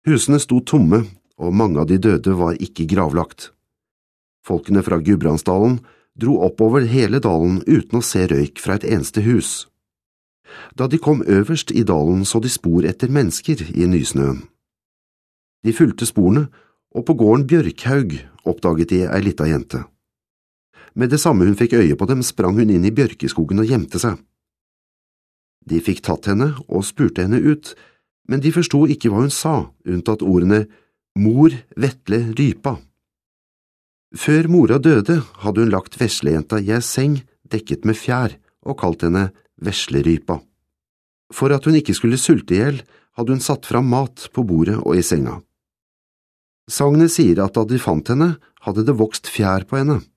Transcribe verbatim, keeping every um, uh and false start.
Husene sto tomme, og mange av de døde var ikke gravlagt. Folkene fra Gudbrandsdalen dro oppover hele dalen uten å se røyk fra et eneste hus. Da de kom øverst i dalen så de spor etter mennesker i nysnøen. De fulgte sporene, og på gården Bjørkhaug oppdaget de ei lita jente. Med det samme hun fikk øye på dem, sprang hun inn i bjørkeskogen og gjemte seg. De fikk tatt henne og spurte henne ut, men de forsto ikke hva hun sa, unntatt ordene «Mor Vetle Rypa». Før mora døde hadde hun lagt veslejenta i ei seng dekket med fjær og kalt henne Veslerypa. For at hun ikke skulle sulte ihjel, hadde hun satt fram mat på bordet og i senga. Sagnet sier at da de fant henne, hadde det vokst fjær på henne.